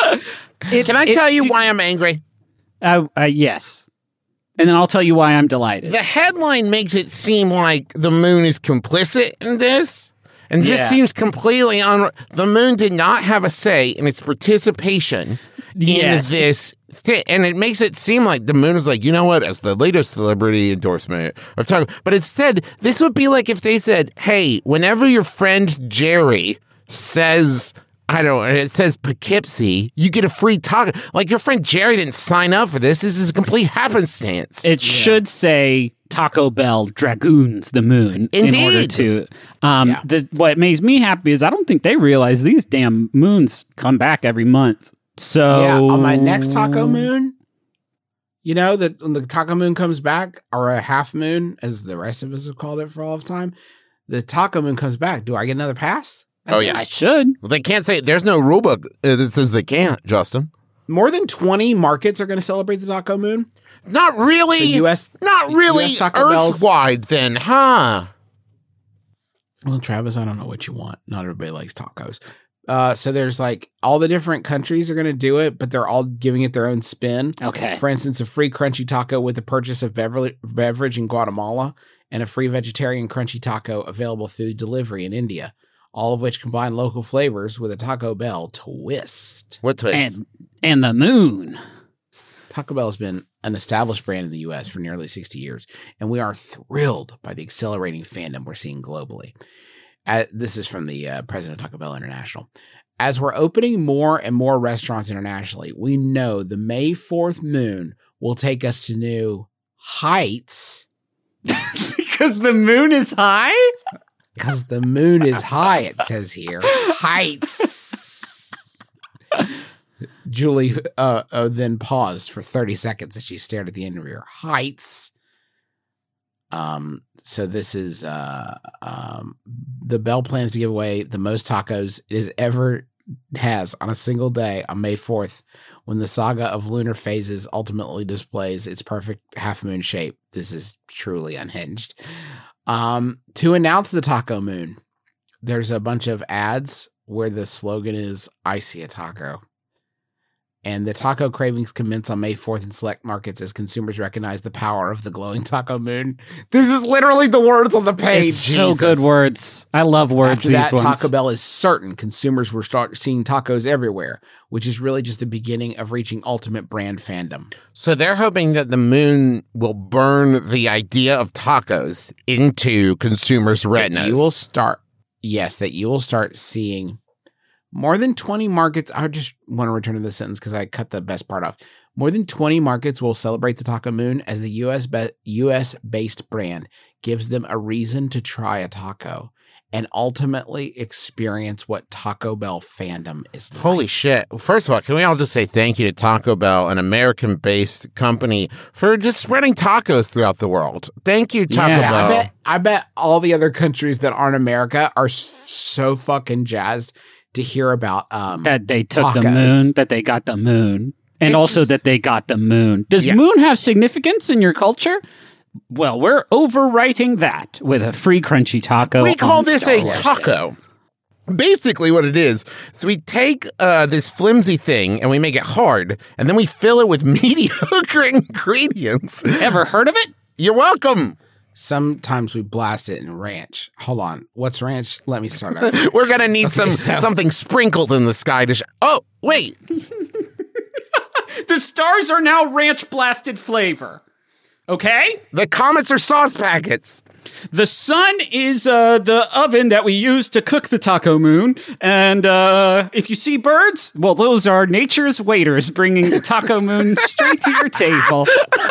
Can I it- tell you do- why I'm angry? Uh, uh, yes. And then I'll tell you why I'm delighted. The headline makes it seem like the moon is complicit in this, and just Yeah. seems completely un. The moon did not have a say in its participation Yes. in this thing, and it makes it seem like the moon is like, you know what, as the latest celebrity endorsement of Taco. But instead, this would be like if they said, "Hey, whenever your friend Jerry says." I don't know. It says Poughkeepsie. You get a free taco. Like, your friend Jerry didn't sign up for this. This is a complete happenstance. It should say Taco Bell Dragoons the Moon in order Indeed. to. Um, Yeah. the, what makes me happy is I don't think they realize these damn moons come back every month. So Yeah, on my next Taco Moon, you know, that when the Taco Moon comes back, or a half moon, as the rest of us have called it for all of time, the Taco Moon comes back. Do I get another pass? I Oh, guess. yeah. I should. Well, they can't say there's no rule book uh, that says they can't, Justin. More than twenty markets are going to celebrate the Taco Moon. Not really. So U S Not really U S Taco Bell's- Earth-wide then, huh? Well, Travis, I don't know what you want. Not everybody likes tacos. Uh, so there's like all the different countries are going to do it, but they're all giving it their own spin. Okay. For instance, a free crunchy taco with the purchase of beverage, beverage in Guatemala, and a free vegetarian crunchy taco available through delivery in India. All of which combine local flavors with a Taco Bell twist. What twist? And and the moon. Taco Bell has been an established brand in the U S for nearly sixty years, and we are thrilled by the accelerating fandom we're seeing globally. Uh, this is from the uh, president of Taco Bell International. As we're opening more and more restaurants internationally, we know the May fourth moon will take us to new heights Because the moon is high? because the moon is high, it says here. Heights. Julie uh, uh, then paused for thirty seconds as she stared at the interviewer. Heights. Um, so this is uh, um, the Bell plans to give away the most tacos it has ever has on a single day on May fourth, when the saga of lunar phases ultimately displays its perfect half moon shape. This is truly unhinged. Um, to announce the Taco Moon, there's a bunch of ads where the slogan is, I see a taco. And the taco cravings commence on May fourth in select markets as consumers recognize the power of the glowing taco moon. This is literally the words on the page. It's so Jesus. good words. I love words. After these that, ones. Taco Bell is certain consumers will start seeing tacos everywhere, which is really just the beginning of reaching ultimate brand fandom. So they're hoping that the moon will burn the idea of tacos into consumers' retinas. You will start, yes, that you will start seeing more than twenty markets. I just want to return to this sentence because I cut the best part off. More than twenty markets will celebrate the Taco Moon as the U S be- U S-based brand gives them a reason to try a taco and ultimately experience what Taco Bell fandom is like. Holy shit. First of all, can we all just say thank you to Taco Bell, an American-based company, for just spreading tacos throughout the world. Thank you, Taco Yeah, Bell. I bet, I bet all the other countries that aren't America are so fucking jazzed to hear about um, that they took the tacos. moon, that they got the moon, and It's also just- that they got the moon. Does Yeah. moon have significance in your culture? Well, we're overwriting that with a free crunchy taco. We call on this Star a Wars taco. Basically what it is, so we take uh, this flimsy thing and we make it hard, and then we fill it with mediocre ingredients. Day. Ever heard of it? You're welcome. Sometimes we blast it in ranch. Hold on. What's ranch? Let me start off. We're going to need some so- something sprinkled in the sky to sh- Oh, wait. The stars are now ranch blasted flavor. Okay? The comets are sauce packets. The sun is uh, the oven that we use to cook the taco moon. And uh, if you see birds, well, those are nature's waiters bringing the taco moon straight to your table.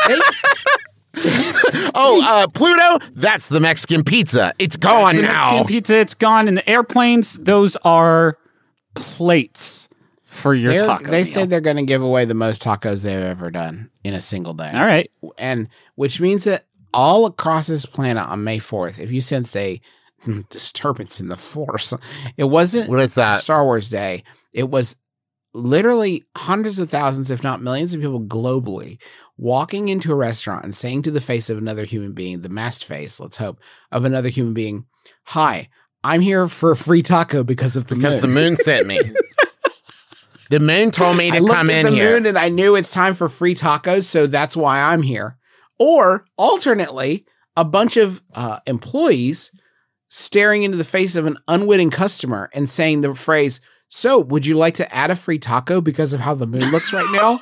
Oh, uh, Pluto, that's the Mexican pizza. It's gone The now. Mexican pizza, it's gone. And the airplanes, those are plates for your They're- taco they meal. said they're going to give away the most tacos they've ever done in a single day. All right. And which means that all across this planet on May fourth, if you sense a disturbance in the force, it wasn't What is that? Star Wars Day. It was literally hundreds of thousands, if not millions of people globally walking into a restaurant and saying to the face of another human being, the masked face, let's hope, of another human being, "Hi, I'm here for a free taco because of the Because moon." the moon sent me. The moon told me to I looked come at in the here. moon and I knew it's time for free tacos, so that's why I'm here. Or alternately, a bunch of uh, employees staring into the face of an unwitting customer and saying the phrase, "So, would you like to add a free taco because of how the moon looks right now?"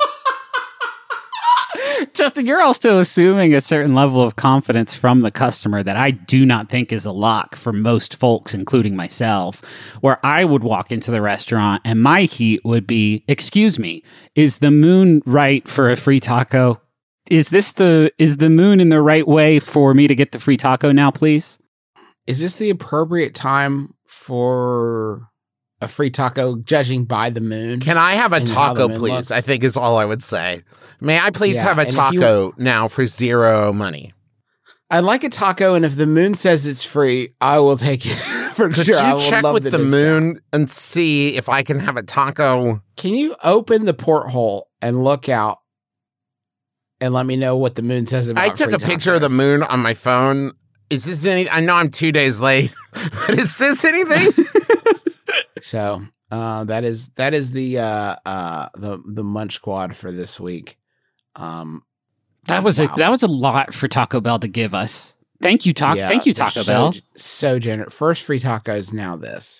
Justin, you're also assuming a certain level of confidence from the customer that I do not think is a lock for most folks, including myself, where I would walk into the restaurant and my heat would be, "Excuse me, is the moon right for a free taco? Is this the, is the moon in the right way for me to get the free taco now, please?" Is this the appropriate time for a free taco, judging by the moon? Can I have a And how the taco, moon please? looks? I think is all I would say. May I please Yeah, have a and if you- taco now for zero money? I'd like a taco, and if the moon says it's free, I will take it for Could sure. I you will check love with the, discount. moon and see if I can have a taco? Can you open the porthole and look out and let me know what the moon says about I took free a picture of the tacos? moon on my phone. Is this any? I know I'm two days late, but is this anything? So uh, that is that is the uh, uh, the the Munch Squad for this week. Um, That was wow. a, that was a lot for Taco Bell to give us. Thank you, Taco. Yeah, Thank you, they're Taco so, Bell. So generous. First free tacos, now this.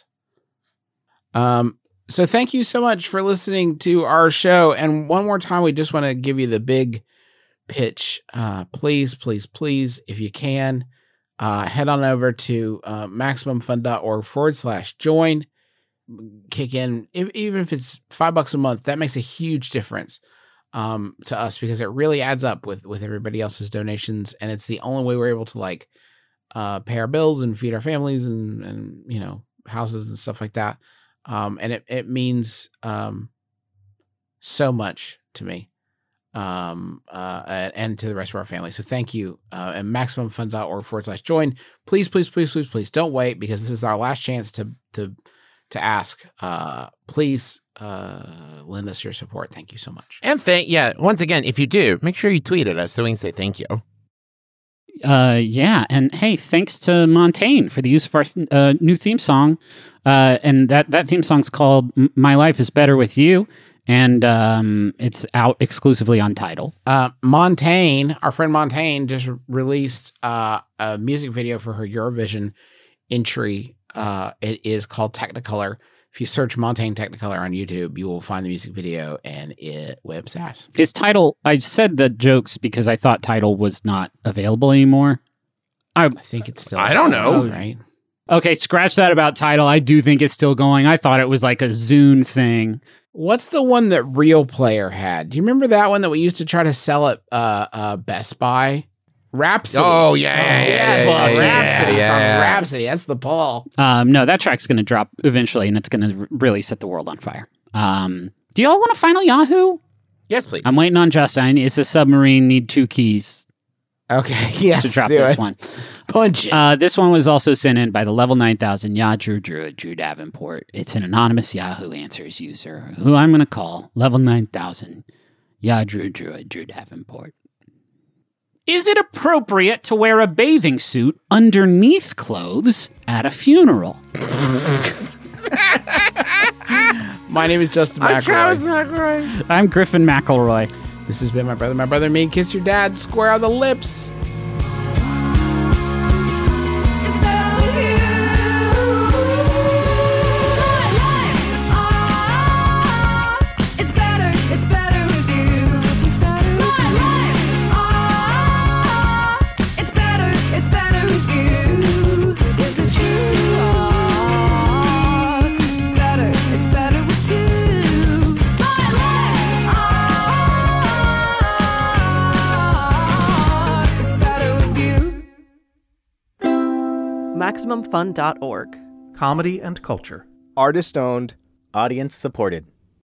Um. So thank you so much for listening to our show. And one more time, we just want to give you the big pitch. Uh, please, please, please, if you can, uh, head on over to uh, MaximumFun.org forward slash join. Kick in, if, even if it's five bucks a month, that makes a huge difference um, to us because it really adds up with, with everybody else's donations. And it's the only way we're able to like uh, pay our bills and feed our families and, and, you know, houses and stuff like that. Um, and it, it means um, so much to me um, uh, and to the rest of our family. So thank you. Uh, and MaximumFun.org forward slash join. Please, please, please, please, please don't wait because this is our last chance to, to, to ask. Uh, please uh, lend us your support. Thank you so much. And thank yeah. Once again, if you do, make sure you tweet at us so we can say thank you. Uh, yeah, and hey, thanks to Montaigne for the use of our uh, new theme song. Uh, and that that theme song's called "M- My Life Is Better With You." and um, it's out exclusively on Tidal. Uh, Montaigne, our friend Montaigne, just released uh, a music video for her Eurovision entry. Uh, it is called Technicolor. If you search Montaigne Technicolor on YouTube, you will find the music video, and it whips ass. Is Tidal? I said the jokes because I thought Tidal was not available anymore. I, I think it's still. I don't know. Oh, right. Okay, scratch that about Tidal. I do think it's still going. I thought it was like a Zune thing. What's the one that Real Player had? Do you remember that one that we used to try to sell at uh, uh, Best Buy? Rhapsody. Oh, yeah, yeah, yeah, yes, yeah, yeah, Rhapsody. yeah, It's on yeah. Rhapsody. That's the pull. Um, no, that track's going to drop eventually, and it's going to really set the world on fire. Um, do y'all want a final Yahoo? Yes, please. I'm waiting on Justin. It's a submarine. Need two keys Okay, yes, to drop do this it. one. Punch it. Uh, this one was also sent in by the Level nine thousand Ya Drew Druid Drew Davenport. It's an anonymous Yahoo Answers user who I'm going to call Level nine thousand Ya Drew Druid Drew Davenport. Is it appropriate to wear a bathing suit underneath clothes at a funeral? My name is Justin I'm Travis McElroy. McElroy. I'm Griffin McElroy. This has been My Brother, My Brother, and Me. Kiss your dad square on the lips. It's better with you. My life, ah, it's better, it's better with you. It's better with my life, ah, it's better, it's better with you. This is true. Ah, it's better, it's better with two. My life, ah, it's better with you. Maximum Fun dot org. Comedy and culture. Artist owned. Audience supported.